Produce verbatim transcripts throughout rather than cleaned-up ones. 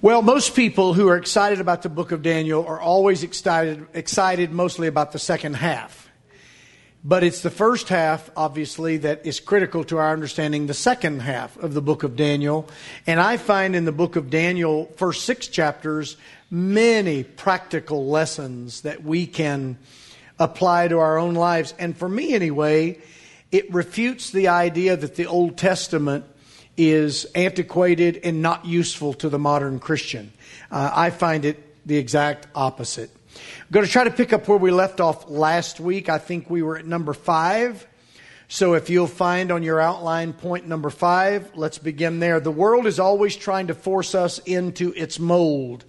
Well, most people who are excited about the book of Daniel are always excited, excited mostly about the second half. But it's the first half, obviously, that is critical to our understanding the second half of the book of Daniel. And I find in the book of Daniel, first six chapters, many practical lessons that we can apply to our own lives. And for me, anyway, it refutes the idea that the Old Testament is antiquated and not useful to the modern Christian. Uh, I find it the exact opposite. I'm going to try to pick up where we left off last week. I think we were at number five. So if you'll find on your outline point number five, let's begin there. The world is always trying to force us into its mold.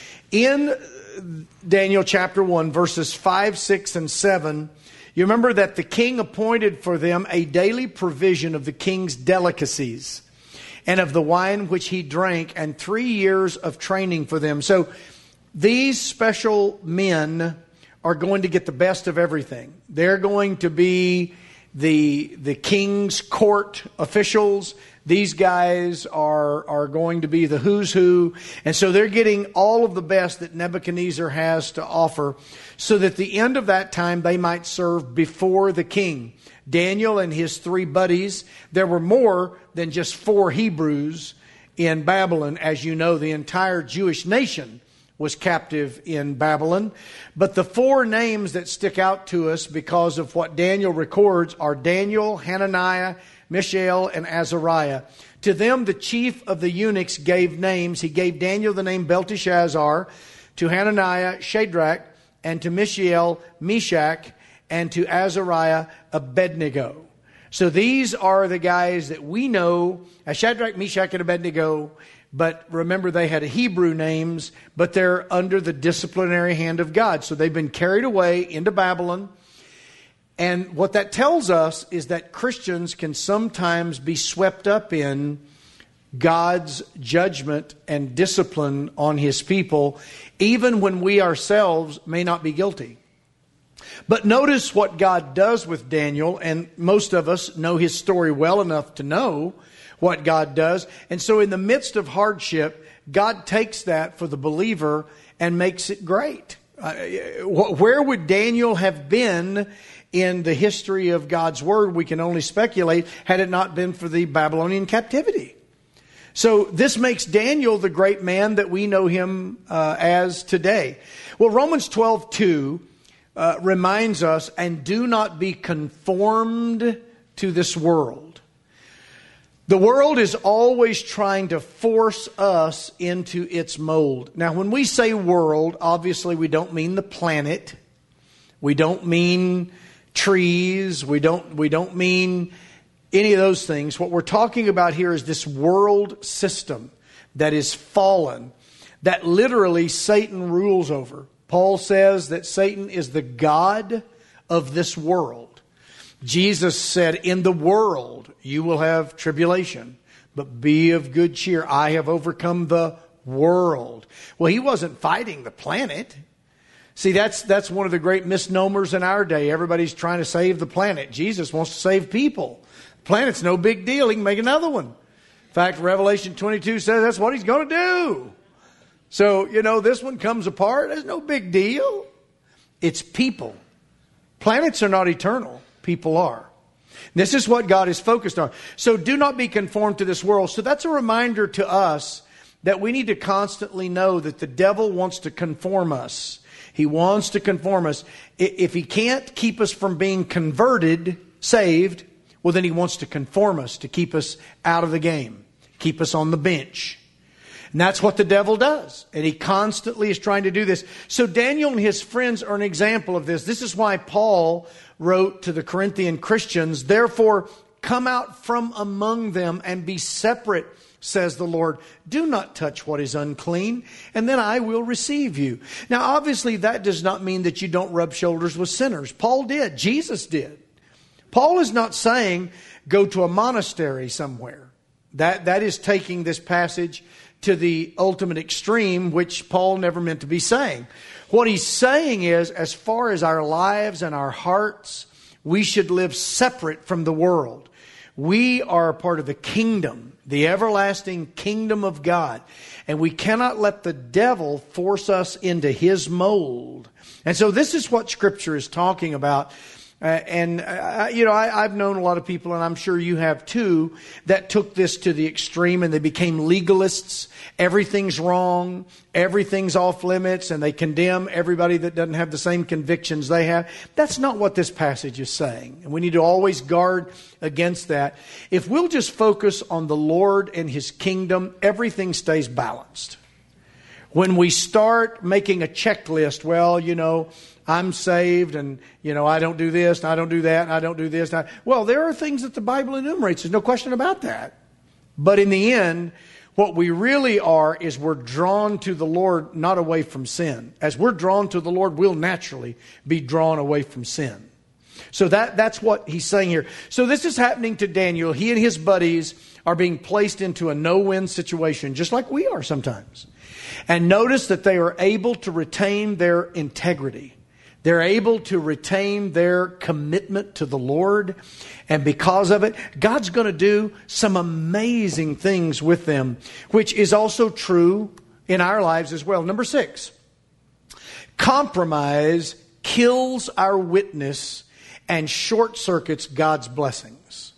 In Daniel chapter one, verses five, six, and seven, you remember that the king appointed for them a daily provision of the king's delicacies and of the wine which he drank, and three years of training for them. So these special men are going to get the best of everything. They're going to be the the king's court officials. These guys are, are going to be the who's who. And so they're getting all of the best that Nebuchadnezzar has to offer, so that at the end of that time they might serve before the king. Daniel and his three buddies, there were more than just four Hebrews in Babylon. As you know, the entire Jewish nation was captive in Babylon. But the four names that stick out to us because of what Daniel records are Daniel, Hananiah, Mishael, and Azariah. To them, the chief of the eunuchs gave names. He gave Daniel the name Belteshazzar, to Hananiah, Shadrach, and to Mishael, Meshach, and to Azariah, Abednego. So these are the guys that we know as Shadrach, Meshach, and Abednego. But remember, they had Hebrew names, but they're under the disciplinary hand of God. So they've been carried away into Babylon. And what that tells us is that Christians can sometimes be swept up in God's judgment and discipline on His people, even when we ourselves may not be guilty. But notice what God does with Daniel, and most of us know his story well enough to know what God does. And so in the midst of hardship, God takes that for the believer and makes it great. Uh, where would Daniel have been in the history of God's Word? We can only speculate, had it not been for the Babylonian captivity. So this makes Daniel the great man that we know him uh, as today. Well, Romans twelve two uh, reminds us, and do not be conformed to this world. The world is always trying to force us into its mold. Now, when we say world, obviously we don't mean the planet. We don't mean trees. We don't, we don't mean any of those things. What we're talking about here is this world system that is fallen, that literally Satan rules over. Paul says that Satan is the god of this world. Jesus said, in the world you will have tribulation, but be of good cheer. I have overcome the world. Well, he wasn't fighting the planet. See, that's that's one of the great misnomers in our day. Everybody's trying to save the planet. Jesus wants to save people. The planet's no big deal. He can make another one. In fact, Revelation twenty-two says that's what he's going to do. So, you know, this one comes apart. There's no big deal. It's people. Planets are not eternal. People are. This is what God is focused on. So do not be conformed to this world. So that's a reminder to us that we need to constantly know that the devil wants to conform us. He wants to conform us. If he can't keep us from being converted, saved, well, then he wants to conform us, to keep us out of the game, keep us on the bench. And that's what the devil does. And he constantly is trying to do this. So Daniel and his friends are an example of this. This is why Paul wrote to the Corinthian Christians, therefore come out from among them and be separate, says the Lord. Do not touch what is unclean, and then I will receive you. Now, obviously, that does not mean that you don't rub shoulders with sinners. Paul did. Jesus did. Paul is not saying go to a monastery somewhere. That, that is taking this passage to the ultimate extreme, which Paul never meant to be saying. What he's saying is, as far as our lives and our hearts, we should live separate from the world. We are a part of the kingdom, the everlasting kingdom of God. And we cannot let the devil force us into his mold. And so this is what Scripture is talking about. Uh, and, uh, you know, I, I've known a lot of people, and I'm sure you have too, that took this to the extreme and they became legalists. Everything's wrong. Everything's off limits. And they condemn everybody that doesn't have the same convictions they have. That's not what this passage is saying. And we need to always guard against that. If we'll just focus on the Lord and His kingdom, everything stays balanced. When we start making a checklist, well, you know, I'm saved and, you know, I don't do this and I don't do that and I don't do this. And I, well, there are things that the Bible enumerates. There's no question about that. But in the end, what we really are is we're drawn to the Lord, not away from sin. As we're drawn to the Lord, we'll naturally be drawn away from sin. So that, that's what he's saying here. So this is happening to Daniel. He and his buddies are being placed into a no-win situation, just like we are sometimes. And notice that they are able to retain their integrity. They're able to retain their commitment to the Lord. And because of it, God's going to do some amazing things with them, which is also true in our lives as well. Number six, compromise kills our witness and short circuits God's blessings.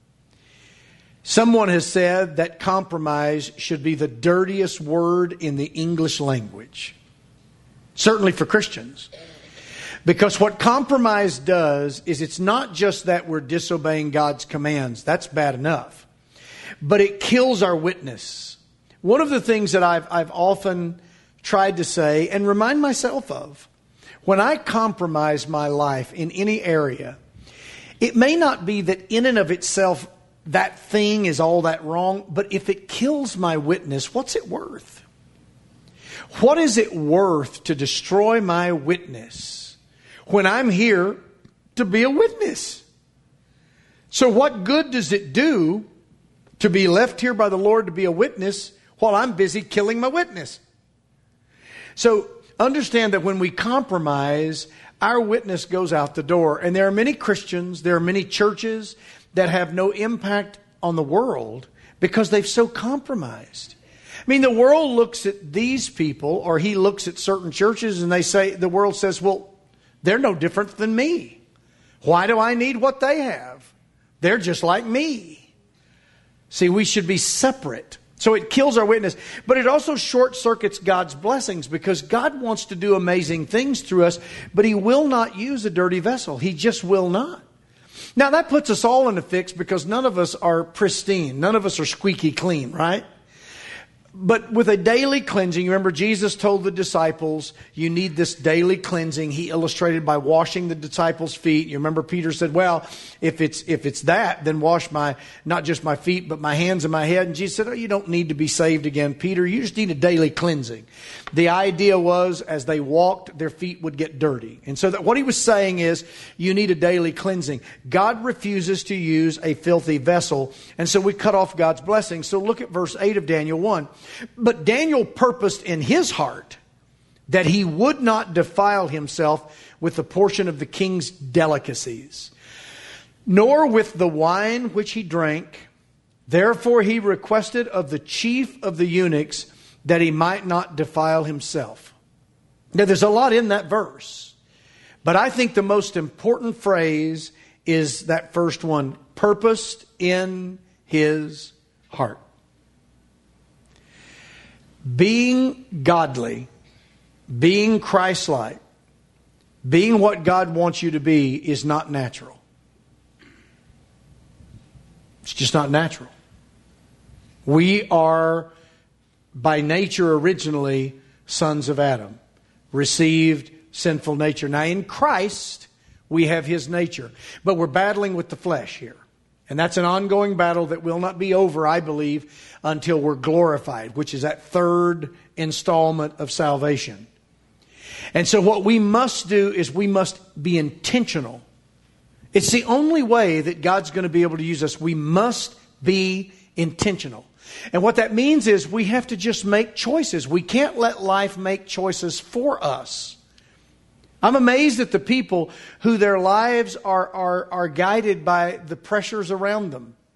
Someone has said that compromise should be the dirtiest word in the English language. Certainly for Christians. Because what compromise does is it's not just that we're disobeying God's commands. That's bad enough. But it kills our witness. One of the things that I've, I've often tried to say and remind myself of, when I compromise my life in any area, it may not be that in and of itself that thing is all that wrong, but if it kills my witness, what's it worth? What is it worth to destroy my witness when I'm here to be a witness? So what good does it do to be left here by the Lord to be a witness while I'm busy killing my witness? So understand that when we compromise, our witness goes out the door. And there are many Christians, there are many churches that have no impact on the world because they've so compromised. I mean, the world looks at these people, or he looks at certain churches, and they say, the world says, well, they're no different than me. Why do I need what they have? They're just like me. See, we should be separate. So it kills our witness. But it also short circuits God's blessings, because God wants to do amazing things through us, but He will not use a dirty vessel. He just will not. Now that puts us all in a fix because none of us are pristine. None of us are squeaky clean, right? But with a daily cleansing, remember Jesus told the disciples, you need this daily cleansing. He illustrated by washing the disciples' feet. You remember Peter said, well, if it's if it's that, then wash my, not just my feet, but my hands and my head. And Jesus said, oh, you don't need to be saved again, Peter. You just need a daily cleansing. The idea was as they walked, their feet would get dirty. And so that what he was saying is, you need a daily cleansing. God refuses to use a filthy vessel. And so we cut off God's blessing. So look at verse eight of Daniel one. But Daniel purposed in his heart that he would not defile himself with a portion of the king's delicacies, nor with the wine which he drank. Therefore he requested of the chief of the eunuchs that he might not defile himself. Now there's a lot in that verse, but I think the most important phrase is that first one, purposed in his heart. Being godly, being Christ-like, being what God wants you to be is not natural. It's just not natural. We are by nature originally sons of Adam, received sinful nature. Now in Christ, we have His nature, but we're battling with the flesh here. And that's an ongoing battle that will not be over, I believe, until we're glorified, which is that third installment of salvation. And so what we must do is we must be intentional. It's the only way that God's going to be able to use us. We must be intentional. And what that means is we have to just make choices. We can't let life make choices for us. I'm amazed at the people who their lives are, are, are guided by the pressures around them.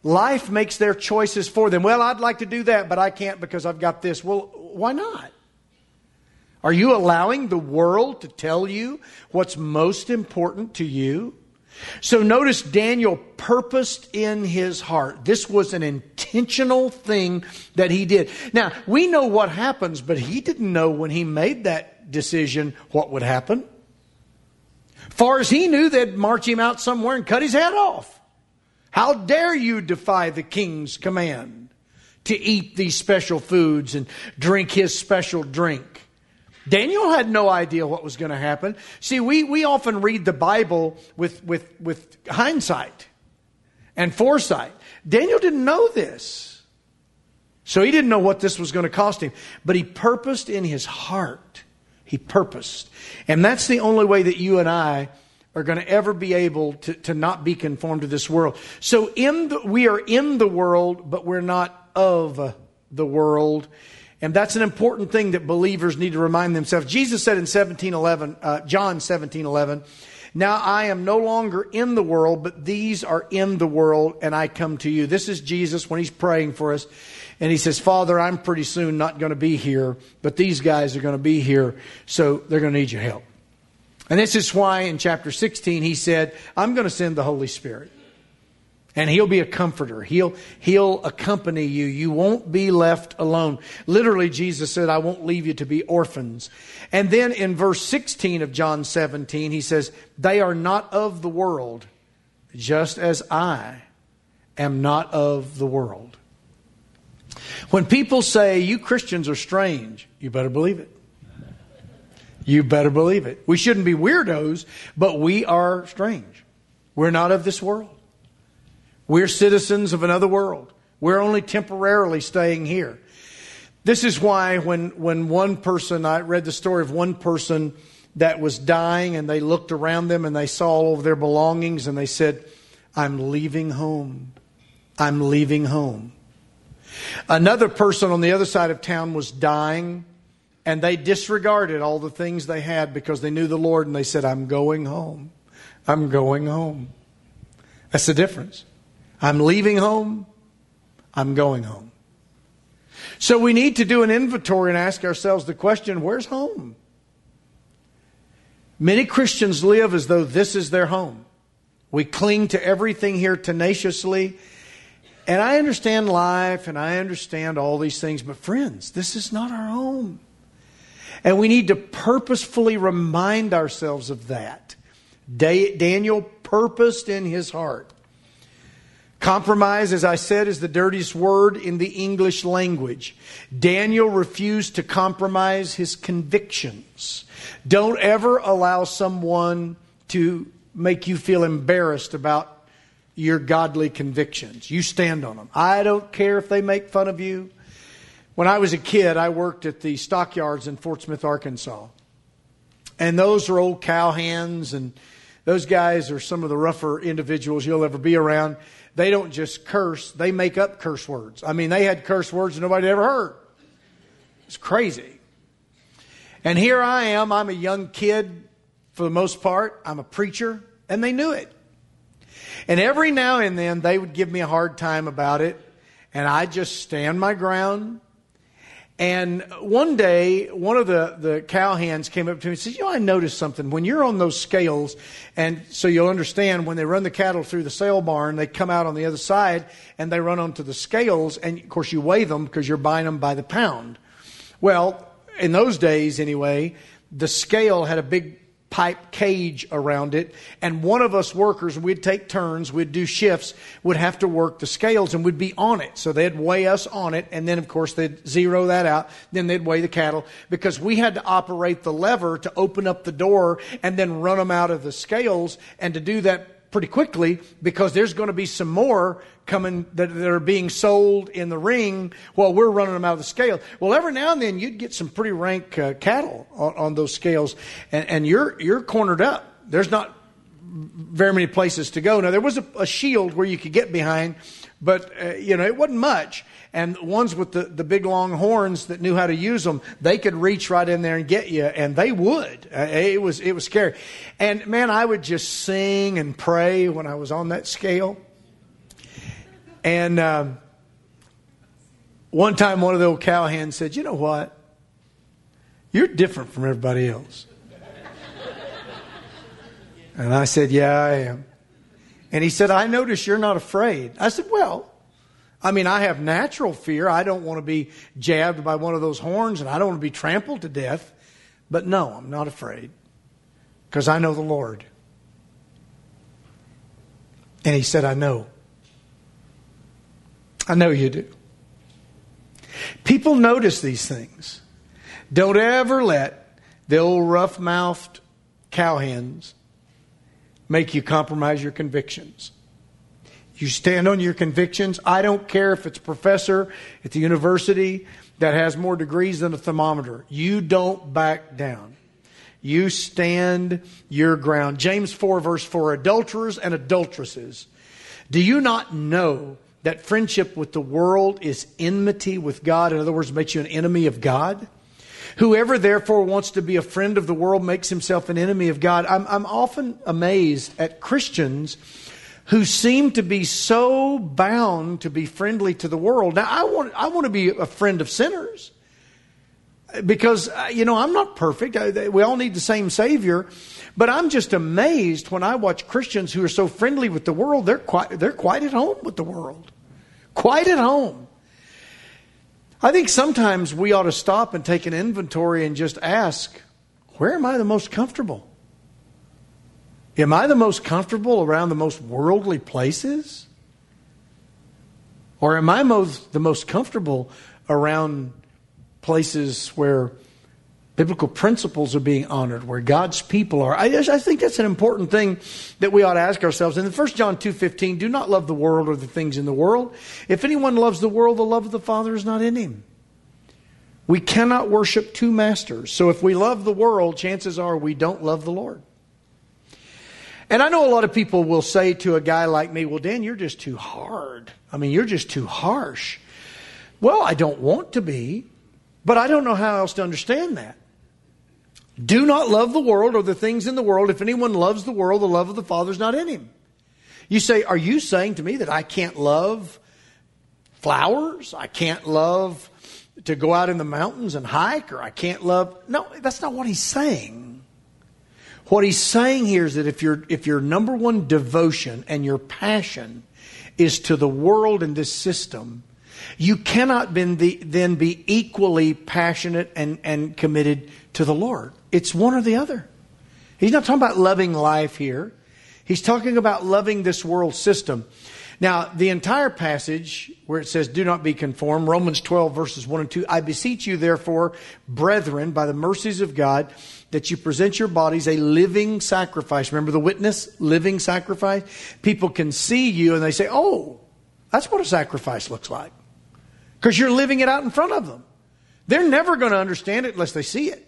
Life makes their choices for them. Well, I'd like to do that, but I can't because I've got this. Well, why not? Are you allowing the world to tell you what's most important to you? So notice Daniel purposed in his heart. This was an intentional thing that he did. Now, we know what happens, but he didn't know when he made that decision what would happen. Far as he knew, they'd march him out somewhere and cut his head off. How dare you defy the king's command to eat these special foods and drink his special drink? Daniel had no idea what was going to happen. See, we, we often read the Bible with, with, with hindsight and foresight. Daniel didn't know this. So he didn't know what this was going to cost him. But he purposed in his heart. He purposed. And that's the only way that you and I are going to ever be able to, to not be conformed to this world. So in the, we are in the world, but we're not of the world. And that's an important thing that believers need to remind themselves. Jesus said in seventeen eleven, uh, John seventeen eleven, now I am no longer in the world, but these are in the world, and I come to you. This is Jesus when he's praying for us. And he says, Father, I'm pretty soon not going to be here, but these guys are going to be here, so they're going to need your help. And this is why in chapter sixteen he said, I'm going to send the Holy Spirit. And he'll be a comforter. He'll, he'll accompany you. You won't be left alone. Literally, Jesus said, I won't leave you to be orphans. And then in verse sixteen of John seventeen, he says, they are not of the world, just as I am not of the world. When people say, you Christians are strange, you better believe it. You better believe it. We shouldn't be weirdos, but we are strange. We're not of this world. We're citizens of another world. We're only temporarily staying here. This is why when, when one person, I read the story of one person that was dying and they looked around them and they saw all of their belongings and they said, I'm leaving home. I'm leaving home. Another person on the other side of town was dying and they disregarded all the things they had because they knew the Lord and they said, I'm going home. I'm going home. That's the difference. I'm leaving home. I'm going home. So we need to do an inventory and ask ourselves the question, where's home? Many Christians live as though this is their home. We cling to everything here tenaciously. And I understand life and I understand all these things. But friends, this is not our home. And we need to purposefully remind ourselves of that. Daniel purposed in his heart. Compromise, as I said, is the dirtiest word in the English language. Daniel refused to compromise his convictions. Don't ever allow someone to make you feel embarrassed about your godly convictions. You stand on them. I don't care if they make fun of you. When I was a kid, I worked at the stockyards in Fort Smith, Arkansas. And those are old cowhands, and those guys are some of the rougher individuals you'll ever be around. They don't just curse, they make up curse words. I mean, they had curse words that nobody ever heard. It's crazy. And here I am, I'm a young kid for the most part. I'm a preacher, and they knew it. And every now and then, they would give me a hard time about it, and I'd just stand my ground. And one day, one of the, the cowhands came up to me and said, you know, I noticed something. When you're on those scales, and so you'll understand, when they run the cattle through the sale barn, they come out on the other side, and they run onto the scales, and of course you weigh them because you're buying them by the pound. Well, in those days anyway, the scale had a big pipe cage around it, and one of us workers, we'd take turns, we'd do shifts, would have to work the scales, and we'd be on it. So they'd weigh us on it, and then of course they'd zero that out, then they'd weigh the cattle, because we had to operate the lever to open up the door and then run them out of the scales, and to do that pretty quickly, because there's going to be some more coming that, that are being sold in the ring while we're running them out of the scale. Well, every now and then you'd get some pretty rank uh, cattle on, on those scales, and, and you're you're cornered up. There's not very many places to go. Now, there was a, a shield where you could get behind, but uh, you know, it wasn't much. And ones with the, the big long horns that knew how to use them, they could reach right in there and get you, and they would. Uh, it was it was scary. And man, I would just sing and pray when I was on that scale. And um, one time one of the old cowhands said, you know what? You're different from everybody else. And I said, yeah, I am. And he said, I notice you're not afraid. I said, well, I mean, I have natural fear. I don't want to be jabbed by one of those horns, and I don't want to be trampled to death. But no, I'm not afraid, because I know the Lord. And he said, I know. I know you do. People notice these things. Don't ever let the old rough-mouthed cowhands make you compromise your convictions. You stand on your convictions. I don't care if it's a professor at the university that has more degrees than a thermometer. You don't back down. You stand your ground. James four verse four, adulterers and adulteresses, do you not know that friendship with the world is enmity with God? In other words, makes you an enemy of God. Whoever therefore wants to be a friend of the world makes himself an enemy of God. I'm, I'm often amazed at Christians who seem to be so bound to be friendly to the world. Now, I want, I want to be a friend of sinners because, you know, I'm not perfect. We all need the same Savior. But I'm just amazed when I watch Christians who are so friendly with the world. They're quite, they're quite at home with the world. Quite at home. I think sometimes we ought to stop and take an inventory and just ask, where am I the most comfortable? Am I the most comfortable around the most worldly places? Or am I most, the most comfortable around places where biblical principles are being honored, where God's people are? I, I think that's an important thing that we ought to ask ourselves. And in First John two fifteen, do not love the world or the things in the world. If anyone loves the world, the love of the Father is not in him. We cannot worship two masters. So if we love the world, chances are we don't love the Lord. And I know a lot of people will say to a guy like me, well, Dan, you're just too hard. I mean, you're just too harsh. Well, I don't want to be, but I don't know how else to understand that. Do not love the world or the things in the world. If anyone loves the world, the love of the Father is not in him. You say, are you saying to me that I can't love flowers? I can't love to go out in the mountains and hike? Or I can't love... No, that's not what he's saying. What he's saying here is that if your if your number one devotion and your passion is to the world and this system, you cannot been the, then be equally passionate and, and committed to the Lord. It's one or the other. He's not talking about loving life here. He's talking about loving this world system. Now, the entire passage where it says, do not be conformed, Romans twelve verses one and two, I beseech you therefore, brethren, by the mercies of God, that you present your bodies a living sacrifice. Remember the witness? Living sacrifice. People can see you and they say, oh, that's what a sacrifice looks like. Because you're living it out in front of them. They're never going to understand it unless they see it.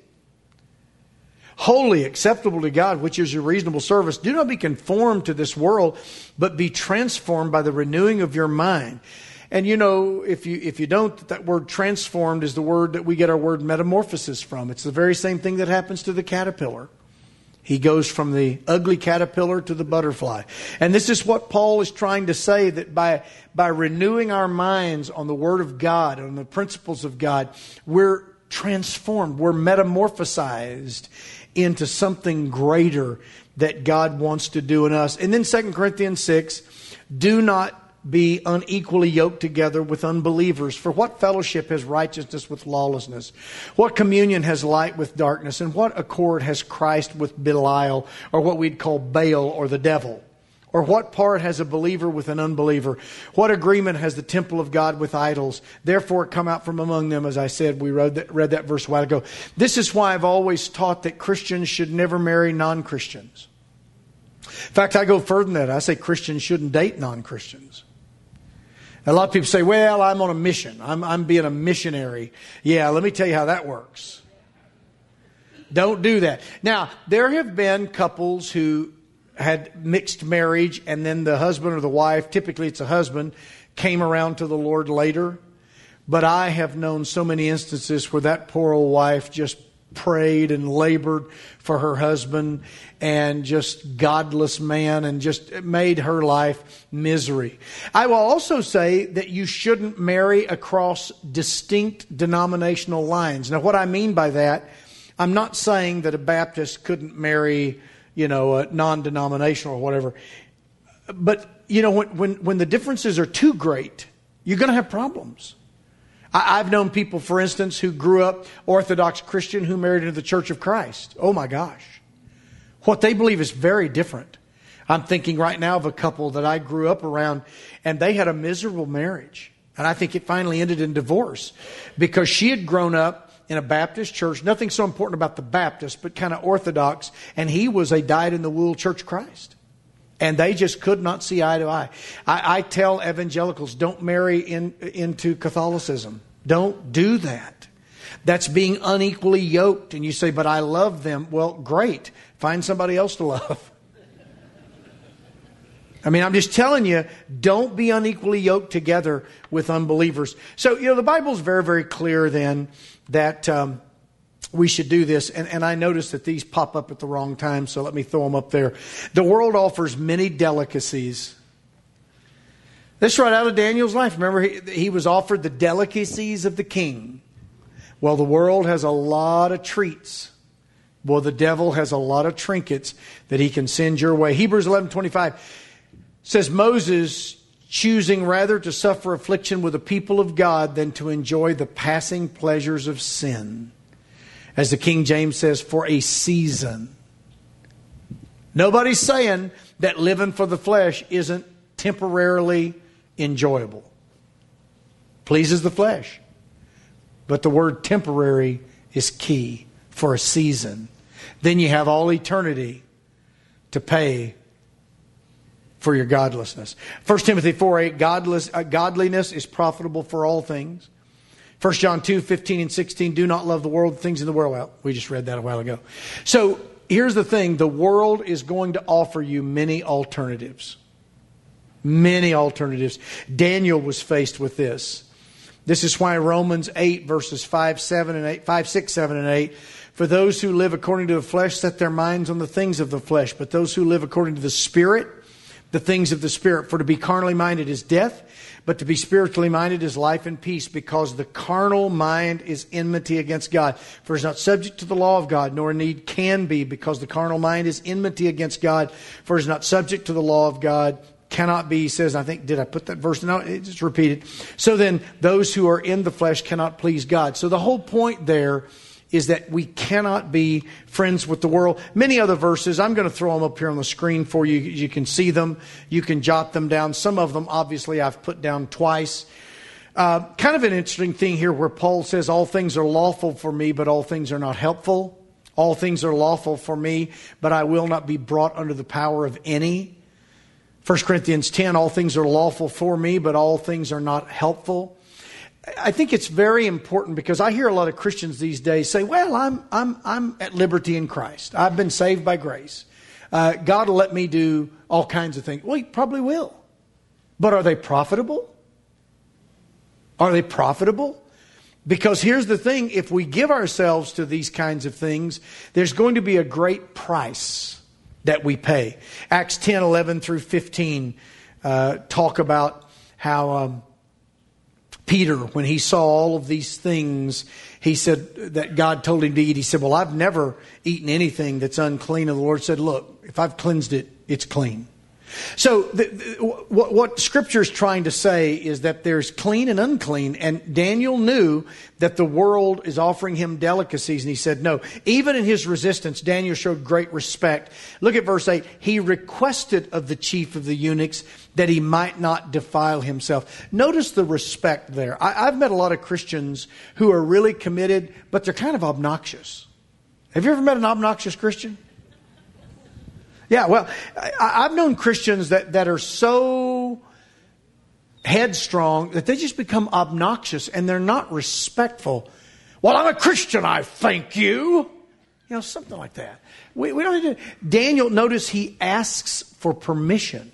Holy, acceptable to God, which is your reasonable service. Do not be conformed to this world, but be transformed by the renewing of your mind. And you know, if you if you don't, that word transformed is the word that we get our word metamorphosis from. It's the very same thing that happens to the caterpillar. He goes from the ugly caterpillar to the butterfly. And this is what Paul is trying to say, that by, by renewing our minds on the Word of God, on the principles of God, we're transformed, we're metamorphosized into something greater that God wants to do in us. And then Second Corinthians six, do not be unequally yoked together with unbelievers. For what fellowship has righteousness with lawlessness? What communion has light with darkness? And what accord has Christ with Belial, or what we'd call Baal or the devil? Or what part has a believer with an unbeliever? What agreement has the temple of God with idols? Therefore come out from among them, as I said. We read that, read that verse a while ago. This is why I've always taught that Christians should never marry non-Christians. In fact, I go further than that. I say Christians shouldn't date non-Christians. A lot of people say, well, I'm on a mission. I'm, I'm being a missionary. Yeah, let me tell you how that works. Don't do that. Now, there have been couples who had mixed marriage, and then the husband or the wife, typically it's a husband, came around to the Lord later. But I have known so many instances where that poor old wife just prayed and labored for her husband, and just godless man, and just made her life misery. I will also say that you shouldn't marry across distinct denominational lines. Now, what I mean by that, I'm not saying that a Baptist couldn't marry, you know, a non-denominational or whatever. But, you know, when, when, when the differences are too great, you're going to have problems. I, I've known people, for instance, who grew up Orthodox Christian who married into the Church of Christ. Oh, my gosh. What they believe is very different. I'm thinking right now of a couple that I grew up around, and they had a miserable marriage. And I think it finally ended in divorce because she had grown up in a Baptist church. Nothing so important about the Baptist, but kind of Orthodox. And he was a dyed-in-the-wool Church of Christ. And they just could not see eye to eye. I, I tell evangelicals, don't marry in, into Catholicism. Don't do that. That's being unequally yoked. And you say, but I love them. Well, great. Find somebody else to love. I mean, I'm just telling you, don't be unequally yoked together with unbelievers. So, you know, the Bible's very, very clear then that um, we should do this. And, and I noticed that these pop up at the wrong time, so let me throw them up there. The world offers many delicacies. This is right out of Daniel's life. Remember, he, he was offered the delicacies of the king. Well, the world has a lot of treats. Well, the devil has a lot of trinkets that he can send your way. Hebrews eleven twenty-five says, Moses choosing rather to suffer affliction with the people of God than to enjoy the passing pleasures of sin. As the King James says, for a season. Nobody's saying that living for the flesh isn't temporarily enjoyable. Pleases the flesh. But the word temporary is key. For a season. Then you have all eternity to pay for your godlessness. First Timothy four eight, godless, uh, godliness is profitable for all things. First John two fifteen and sixteen, do not love the world, the things in the world. Well, we just read that a while ago. So here's the thing. The world is going to offer you many alternatives. Many alternatives. Daniel was faced with this. This is why Romans eight verses five, seven, and eight, five, six, seven, and eight. For those who live according to the flesh set their minds on the things of the flesh, but those who live according to the Spirit, the things of the Spirit. For to be carnally minded is death, but to be spiritually minded is life and peace, because the carnal mind is enmity against God. For it is not subject to the law of God, nor indeed can be, because the carnal mind is enmity against God. For it is not subject to the law of God, cannot be, he says, I think, did I put that verse? No, it's just repeated. So then, those who are in the flesh cannot please God. So the whole point there is that we cannot be friends with the world. Many other verses, I'm going to throw them up here on the screen for you. You can see them. You can jot them down. Some of them, obviously, I've put down twice. Uh, kind of an interesting thing here where Paul says, all things are lawful for me, but all things are not helpful. All things are lawful for me, but I will not be brought under the power of any. First Corinthians ten, all things are lawful for me, but all things are not helpful. I think it's very important because I hear a lot of Christians these days say, well, I'm I'm I'm at liberty in Christ. I've been saved by grace. Uh, God will let me do all kinds of things. Well, He probably will. But are they profitable? Are they profitable? Because here's the thing. If we give ourselves to these kinds of things, there's going to be a great price that we pay. Acts ten, eleven through fifteen uh, talk about how Um, Peter, when he saw all of these things, he said that God told him to eat. He said, well, I've never eaten anything that's unclean. And the Lord said, look, if I've cleansed it, it's clean. So the, the, what, what Scripture is trying to say is that there's clean and unclean. And Daniel knew that the world is offering him delicacies. And he said, no. Even in his resistance, Daniel showed great respect. Look at verse eight. He requested of the chief of the eunuchs that he might not defile himself. Notice the respect there. I, I've met a lot of Christians who are really committed, but they're kind of obnoxious. Have you ever met an obnoxious Christian? Yeah, well, I, I've known Christians that, that are so headstrong that they just become obnoxious and they're not respectful. Well, I'm a Christian, I thank you. You know, something like that. We, we don't need to. Daniel, notice he asks for permission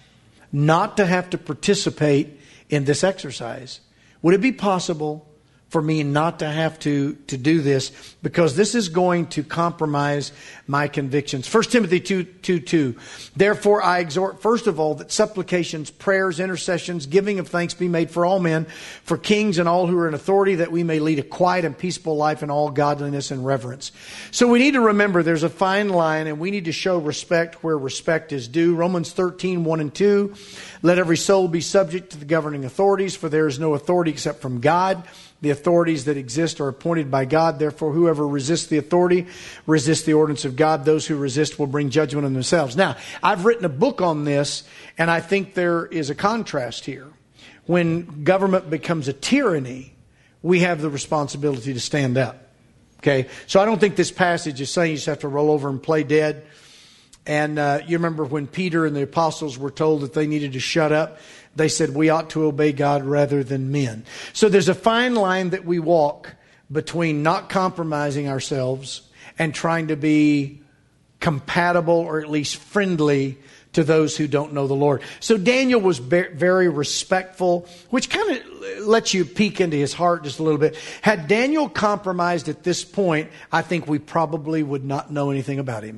not to have to participate in this exercise. Would it be possible for me not to have to, to do this, because this is going to compromise my convictions. First Timothy two, two, two. Therefore I exhort, first of all, that supplications, prayers, intercessions, giving of thanks be made for all men, for kings and all who are in authority, that we may lead a quiet and peaceable life in all godliness and reverence. So we need to remember there's a fine line, and we need to show respect where respect is due. Romans thirteen, one and two. Let every soul be subject to the governing authorities, for there is no authority except from God. The authorities that exist are appointed by God. Therefore, whoever resists the authority resists the ordinance of God. Those who resist will bring judgment on themselves. Now, I've written a book on this, and I think there is a contrast here. When government becomes a tyranny, we have the responsibility to stand up. Okay? So I don't think this passage is saying you just have to roll over and play dead. And uh, you remember when Peter and the apostles were told that they needed to shut up, they said we ought to obey God rather than men. So there's a fine line that we walk between not compromising ourselves and trying to be compatible or at least friendly to those who don't know the Lord. So Daniel was very respectful, which kind of lets you peek into his heart just a little bit. Had Daniel compromised at this point, I think we probably would not know anything about him.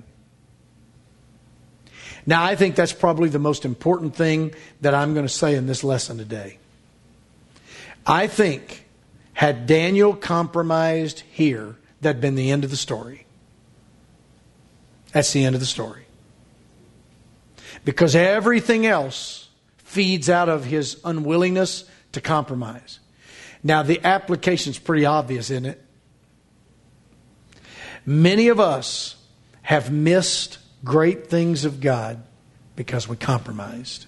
Now, I think that's probably the most important thing that I'm going to say in this lesson today. I think had Daniel compromised here, that'd been the end of the story. That's the end of the story. Because everything else feeds out of his unwillingness to compromise. Now, the application's pretty obvious, isn't it? Many of us have missed great things of God because we compromised.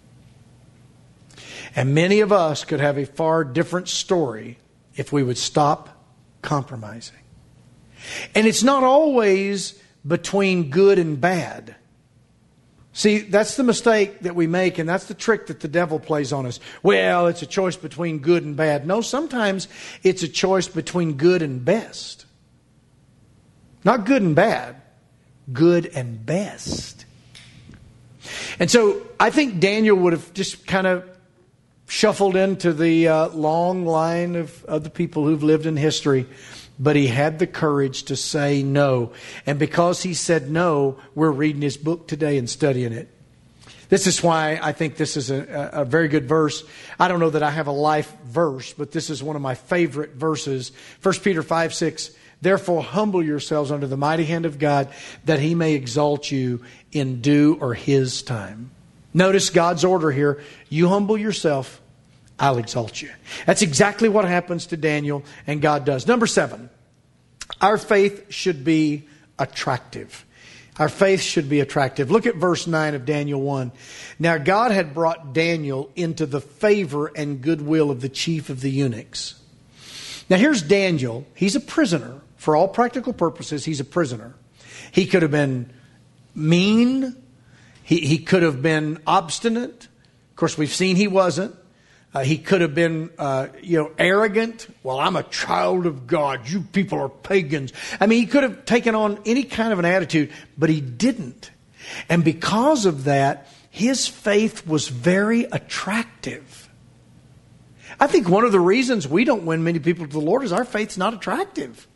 And many of us could have a far different story if we would stop compromising. And it's not always between good and bad. See, that's the mistake that we make, and that's the trick that the devil plays on us. Well, it's a choice between good and bad. No, sometimes it's a choice between good and best. Not good and bad. Good and best. And so I think Daniel would have just kind of shuffled into the uh, long line of, of the people who've lived in history. But he had the courage to say no. And because he said no, we're reading his book today and studying it. This is why I think this is a, a very good verse. I don't know that I have a life verse, but this is one of my favorite verses. First Peter five, six. Therefore, humble yourselves under the mighty hand of God, that he may exalt you in due or his time. Notice God's order here. You humble yourself, I'll exalt you. That's exactly what happens to Daniel, and God does. Number seven, our faith should be attractive. Our faith should be attractive. Look at verse nine of Daniel one. Now God had brought Daniel into the favor and goodwill of the chief of the eunuchs. Now here's Daniel. He's a prisoner. For all practical purposes, he's a prisoner. He could have been mean. He, he could have been obstinate. Of course, we've seen he wasn't. Uh, he could have been, uh, you know, arrogant. Well, I'm a child of God. You people are pagans. I mean, he could have taken on any kind of an attitude, but he didn't. And because of that, his faith was very attractive. I think one of the reasons we don't win many people to the Lord is our faith's not attractive.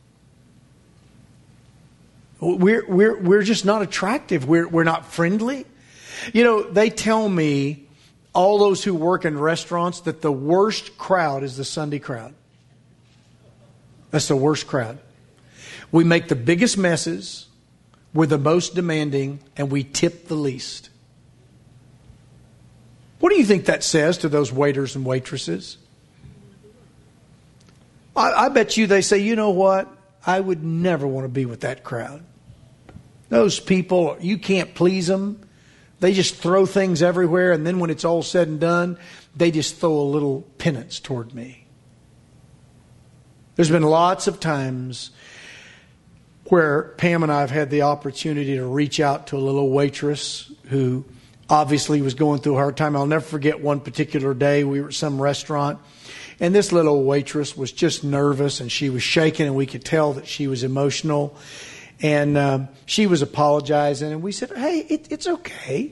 We're, we're, we're just not attractive. We're, we're not friendly. You know, they tell me, all those who work in restaurants, that the worst crowd is the Sunday crowd. That's the worst crowd. We make the biggest messes, we're the most demanding, and we tip the least. What do you think that says to those waiters and waitresses? I, I bet you they say, you know what? I would never want to be with that crowd. Those people, you can't please them. They just throw things everywhere, and then when it's all said and done, they just throw a little penance toward me. There's been lots of times where Pam and I have had the opportunity to reach out to a little waitress who obviously was going through a hard time. I'll never forget one particular day. We were at some restaurant, and this little waitress was just nervous, and she was shaking, and we could tell that she was emotional. And um, she was apologizing, and we said, hey, it, it's okay.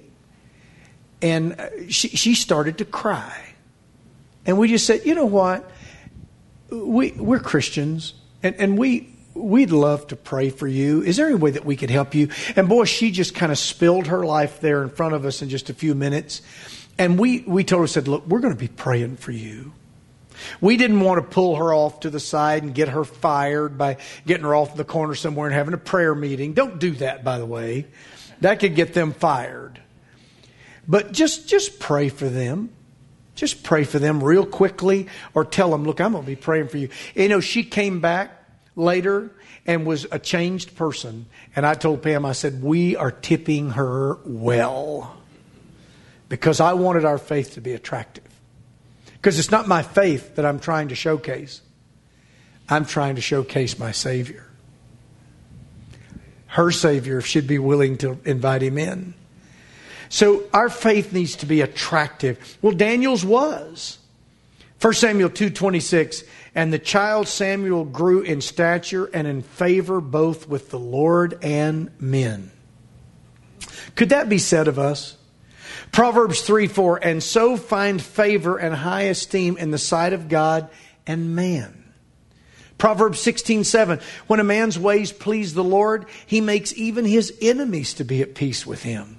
And she, she started to cry. And we just said, you know what? we, we're Christians, and, and we, we'd love to pray for you. Is there any way that we could help you? And boy, she just kind of spilled her life there in front of us in just a few minutes. And we, we told her, said, look, we're going to be praying for you. We didn't want to pull her off to the side and get her fired by getting her off in the corner somewhere and having a prayer meeting. Don't do that, by the way. That could get them fired. But just, just pray for them. Just pray for them real quickly, or tell them, look, I'm going to be praying for you. You know, she came back later and was a changed person. And I told Pam, I said, we are tipping her well. Because I wanted our faith to be attractive. Because it's not my faith that I'm trying to showcase. I'm trying to showcase my Savior. Her Savior, if she'd be willing to invite Him in. So our faith needs to be attractive. Well, Daniel's was. First Samuel two twenty-six, and the child Samuel grew in stature and in favor both with the Lord and men. Could that be said of us? Proverbs three four, and so find favor and high esteem in the sight of God and man. Proverbs sixteen seven, when a man's ways please the Lord, He makes even his enemies to be at peace with him.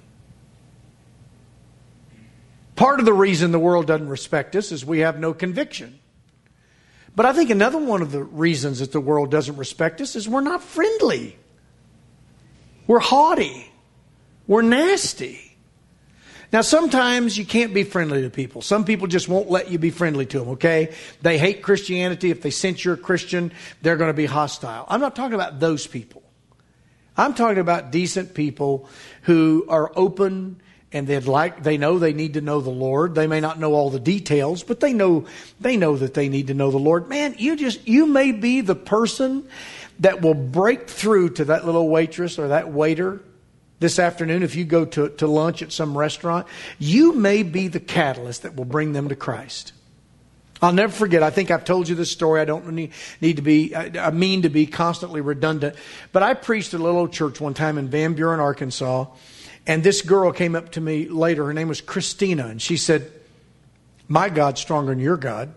Part of the reason the world doesn't respect us is we have no conviction. But I think another one of the reasons that the world doesn't respect us is we're not friendly. We're haughty. We're nasty. Now, sometimes you can't be friendly to people. Some people just won't let you be friendly to them, okay? They hate Christianity. If they sense you're a Christian, they're going to be hostile. I'm not talking about those people. I'm talking about decent people who are open and they'd like, they know they need to know the Lord. They may not know all the details, but they know, they know that they need to know the Lord. Man, you just, you may be the person that will break through to that little waitress or that waiter this afternoon. If you go to, to lunch at some restaurant, you may be the catalyst that will bring them to Christ. I'll never forget. I think I've told you this story. I don't need, need to be, I, I mean to be constantly redundant. But I preached at a little church one time in Van Buren, Arkansas. And this girl came up to me later. Her name was Christina. And she said, my God's stronger than your God.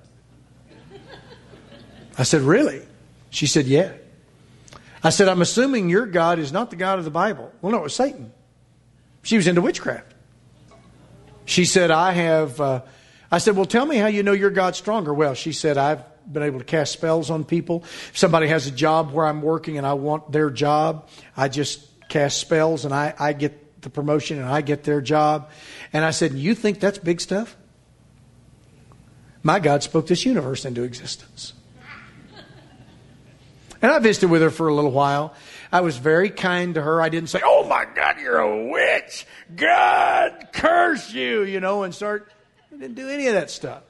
I said, really? She said, yeah. I said, I'm assuming your God is not the God of the Bible. Well, no, it was Satan. She was into witchcraft. She said, I have, uh, I said, well, tell me how you know your God's stronger. Well, she said, I've been able to cast spells on people. If somebody has a job where I'm working and I want their job, I just cast spells and I, I get the promotion and I get their job. And I said, you think that's big stuff? My God spoke this universe into existence. And I visited with her for a little while. I was very kind to her. I didn't say, oh my God, you're a witch. God curse you, you know, and start. I didn't do any of that stuff.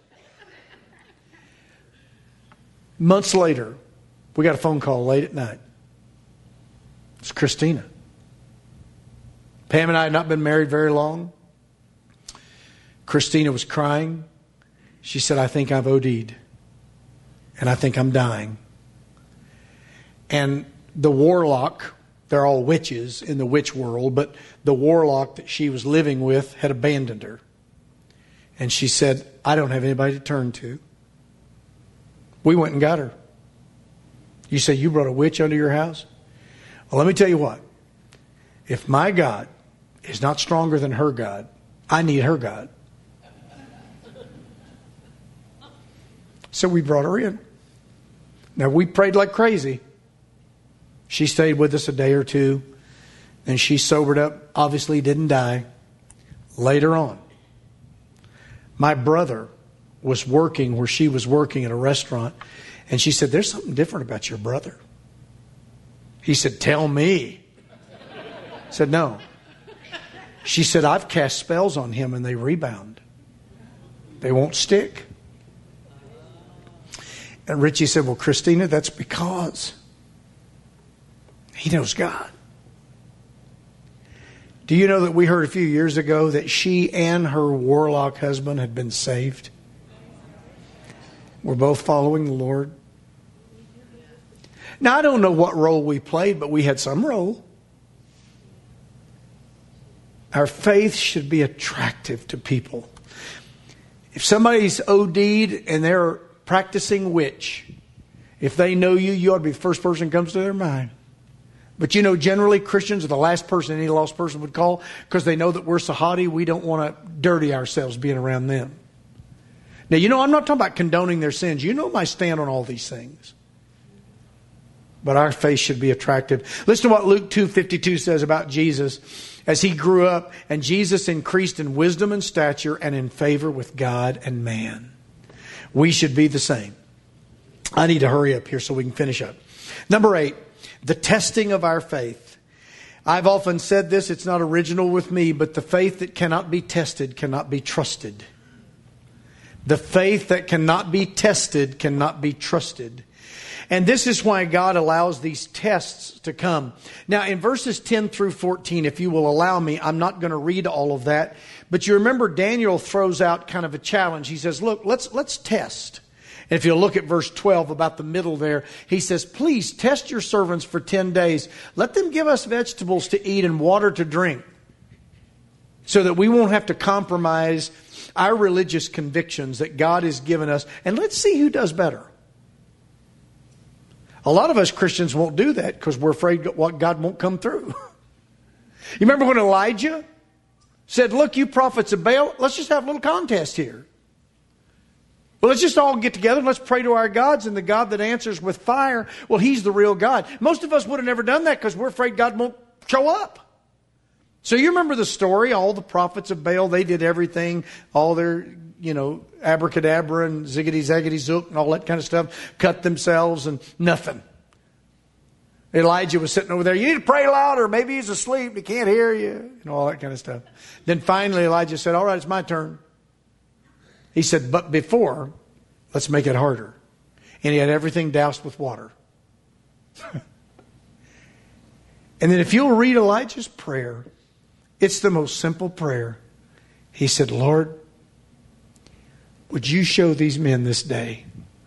Months later, we got a phone call late at night. It's Christina. Pam and I had not been married very long. Christina was crying. She said, I think I've OD'd. And I think I'm dying. And the warlock, they're all witches in the witch world, but the warlock that she was living with had abandoned her. And she said, I don't have anybody to turn to. We went and got her. You say, you brought a witch under your house? Well, let me tell you what. If my God is not stronger than her God, I need her God. So we brought her in. Now, we prayed like crazy. She stayed with us a day or two. Then she sobered up. Obviously didn't die. Later on, my brother was working where she was working at a restaurant. And she said, there's something different about your brother. He said, tell me. I said, no. She said, I've cast spells on him and they rebound. They won't stick. And Richie said, well, Christina, that's because he knows God. Do you know that we heard a few years ago that she and her warlock husband had been saved? We're both following the Lord. Now, I don't know what role we played, but we had some role. Our faith should be attractive to people. If somebody's OD'd and they're practicing witch, If they know you, you ought to be the first person that comes to their mind. But you know, generally Christians are the last person any lost person would call because they know that we're so haughty, we don't want to dirty ourselves being around them. Now, you know, I'm not talking about condoning their sins. You know my stand on all these things. But our faith should be attractive. Listen to what Luke two fifty-two says about Jesus as he grew up. And Jesus increased in wisdom and stature and in favor with God and man. We should be the same. I need to hurry up here so we can finish up. Number eight, the testing of our faith. I've often said this, it's not original with me, but the faith that cannot be tested cannot be trusted. The faith that cannot be tested cannot be trusted. And this is why God allows these tests to come. Now, in verses ten through fourteen, if you will allow me, I'm not going to read all of that. But you remember Daniel throws out kind of a challenge. He says, look, let's let's test. And if you'll look at verse twelve, about the middle there, he says, please test your servants for ten days. Let them give us vegetables to eat and water to drink, so that we won't have to compromise our religious convictions that God has given us. And let's see who does better. A lot of us Christians won't do that because we're afraid what God won't come through. You remember when Elijah said, look, you prophets of Baal, let's just have a little contest here. Well, let's just all get together and let's pray to our gods, and the God that answers with fire, well, he's the real God. Most of us would have never done that because we're afraid God won't show up. So you remember the story, all the prophets of Baal, they did everything, all their, you know, abracadabra and ziggity zaggity zook and all that kind of stuff, cut themselves and nothing. Elijah was sitting over there, you need to pray louder, maybe he's asleep, he can't hear you, and all that kind of stuff. Then finally Elijah said, all right, it's my turn. He said, but before, let's make it harder. And he had everything doused with water. And then if you'll read Elijah's prayer, it's the most simple prayer. He said, Lord, would you show these men this day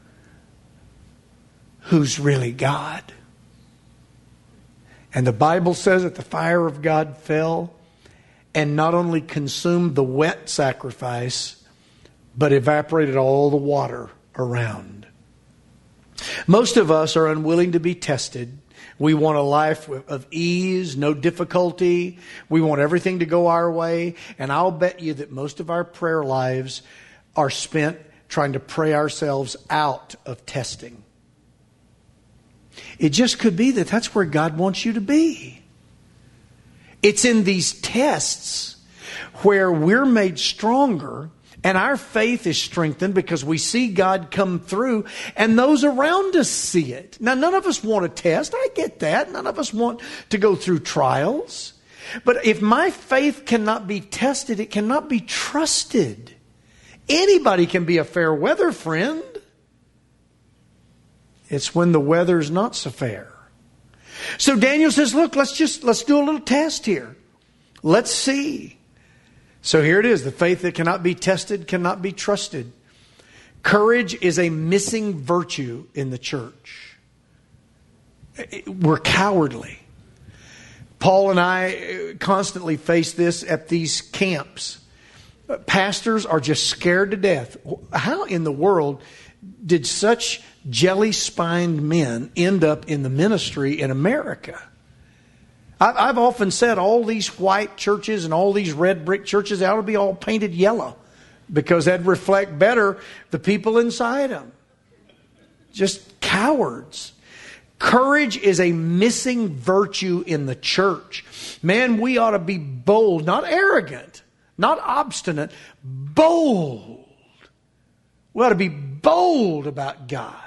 who's really God? And the Bible says that the fire of God fell and not only consumed the wet sacrifice, but evaporated all the water around. Most of us are unwilling to be tested. We want a life of ease, no difficulty. We want everything to go our way. And I'll bet you that most of our prayer lives are spent trying to pray ourselves out of testing. It just could be that that's where God wants you to be. It's in these tests where we're made stronger and our faith is strengthened because we see God come through and those around us see it. Now, none of us want a test. I get that. None of us want to go through trials. But if my faith cannot be tested, it cannot be trusted. Anybody can be a fair weather friend. It's when the weather's not so fair. So Daniel says, look, let's just, let's do a little test here. Let's see. So here it is. The faith that cannot be tested cannot be trusted. Courage is a missing virtue in the church. We're cowardly. Paul and I constantly face this at these camps. Pastors are just scared to death. How in the world did such jelly-spined men end up in the ministry in America? I've often said all these white churches and all these red brick churches ought to be all painted yellow because that'd reflect better the people inside them. Just cowards. Courage is a missing virtue in the church. Man, we ought to be bold, not arrogant, not obstinate, bold. We ought to be bold about God.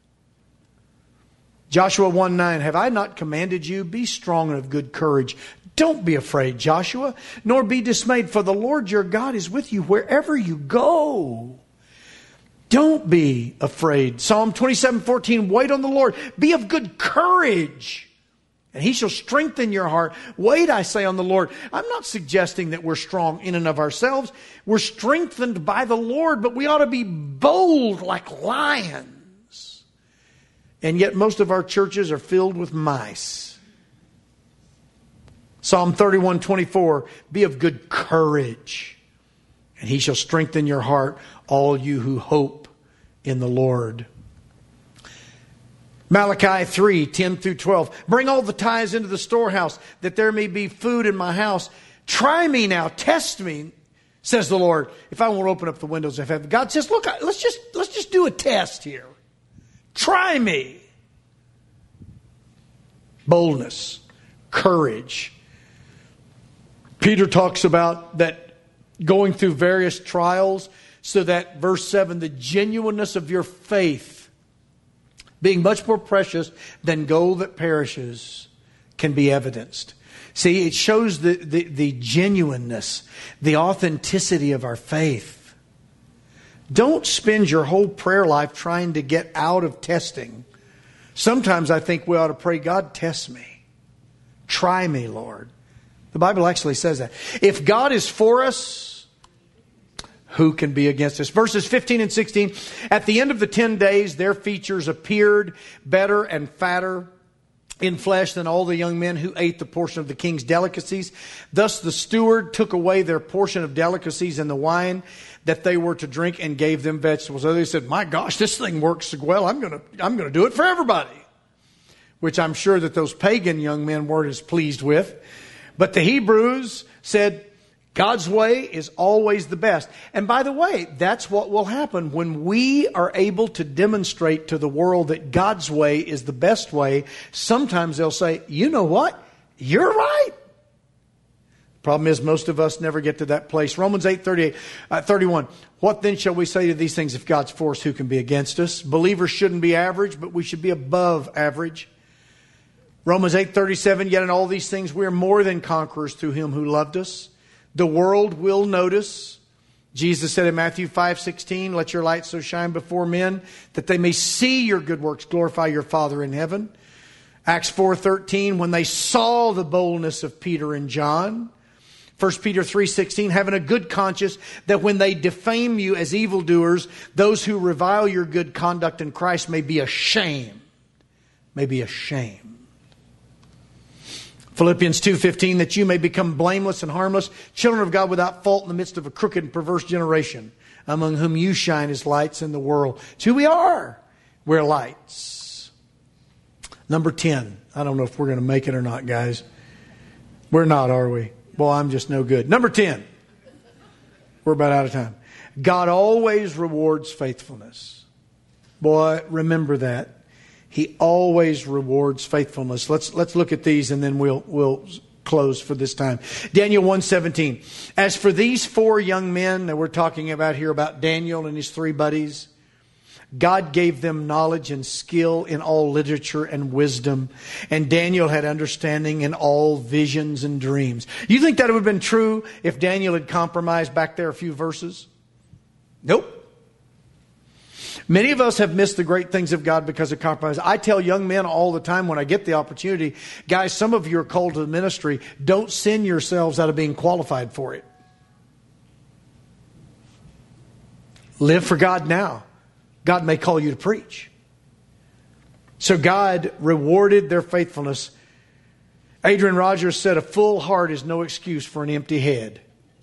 Joshua one nine, have I not commanded you? Be strong and of good courage. Don't be afraid, Joshua, nor be dismayed, for the Lord your God is with you wherever you go. Don't be afraid. Psalm twenty-seven fourteen, wait on the Lord. Be of good courage, and he shall strengthen your heart. Wait, I say, on the Lord. I'm not suggesting that we're strong in and of ourselves. We're strengthened by the Lord, but we ought to be bold like lions. And yet most of our churches are filled with mice. Psalm thirty-one twenty-four, be of good courage, and he shall strengthen your heart, all you who hope in the Lord. Malachi three, ten through twelve. Bring all the tithes into the storehouse, that there may be food in my house. Try me now, test me, says the Lord, if I won't open up the windows of heaven. God says, look, let's just, let's just do a test here. Try me. Boldness, courage. Peter talks about that going through various trials so that, verse seven, the genuineness of your faith, being much more precious than gold that perishes, can be evidenced. See, it shows the, the, the genuineness, the authenticity of our faith. Don't spend your whole prayer life trying to get out of testing. Sometimes I think we ought to pray, God, test me. Try me, Lord. The Bible actually says that. If God is for us, who can be against us? Verses fifteen and sixteen. At the end of the ten days, their features appeared better and fatter in flesh than all the young men who ate the portion of the king's delicacies. Thus the steward took away their portion of delicacies and the wine that they were to drink and gave them vegetables. So they said, my gosh, this thing works so well. I'm going to, I'm going to do it for everybody. Which I'm sure that those pagan young men weren't as pleased with. But the Hebrews said, God's way is always the best. And by the way, that's what will happen when we are able to demonstrate to the world that God's way is the best way. Sometimes they'll say, you know what? You're right. Problem is, most of us never get to that place. Romans eight, thirty-eight, uh, thirty-one. What then shall we say to these things? If God's for us, who can be against us? Believers shouldn't be average, but we should be above average. Romans eight, thirty-seven. Yet in all these things we are more than conquerors through him who loved us. The world will notice. Jesus said in Matthew five, sixteen, let your light so shine before men that they may see your good works, glorify your Father in heaven. Acts four, thirteen, when they saw the boldness of Peter and John. First Peter three, sixteen, having a good conscience that when they defame you as evildoers, those who revile your good conduct in Christ may be ashamed. May be ashamed. Philippians two fifteen, that you may become blameless and harmless, children of God without fault in the midst of a crooked and perverse generation, among whom you shine as lights in the world. It's who we are. We're lights. Number ten. I don't know if we're going to make it or not, guys. We're not, are we? Boy, I'm just no good. Number ten. We're about out of time. God always rewards faithfulness. Boy, remember that. He always rewards faithfulness. Let's let's look at these and then we'll we'll close for this time. Daniel one seventeen. As for these four young men that we're talking about here, about Daniel and his three buddies, God gave them knowledge and skill in all literature and wisdom. And Daniel had understanding in all visions and dreams. You think that would have been true if Daniel had compromised back there a few verses? Nope. Many of us have missed the great things of God because of compromise. I tell young men all the time when I get the opportunity, guys, some of you are called to the ministry. Don't sin yourselves out of being qualified for it. Live for God now. God may call you to preach. So God rewarded their faithfulness. Adrian Rogers said, a full heart is no excuse for an empty head.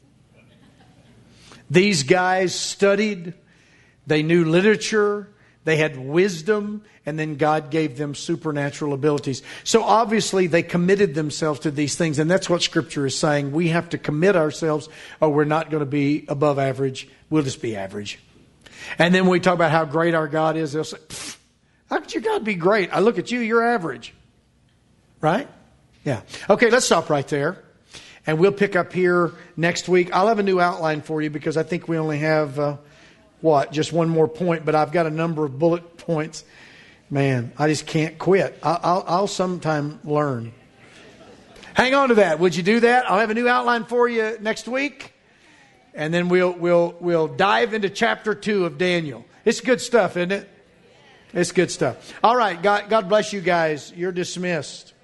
These guys studied. They knew literature, they had wisdom, and then God gave them supernatural abilities. So obviously they committed themselves to these things, and that's what Scripture is saying. We have to commit ourselves, or we're not going to be above average. We'll just be average. And then when we talk about how great our God is, they'll say, how could your God be great? I look at you, you're average. Right? Yeah. Okay, let's stop right there. And we'll pick up here next week. I'll have a new outline for you because I think we only have... Uh, What? Just one more point, but I've got a number of bullet points. Man, I just can't quit. I'll, I'll, I'll sometime learn. Hang on to that. Would you do that? I'll have a new outline for you next week, and then we'll we'll we'll dive into chapter two of Daniel. It's good stuff, isn't it? It's good stuff. All right. God, God bless you guys. You're dismissed.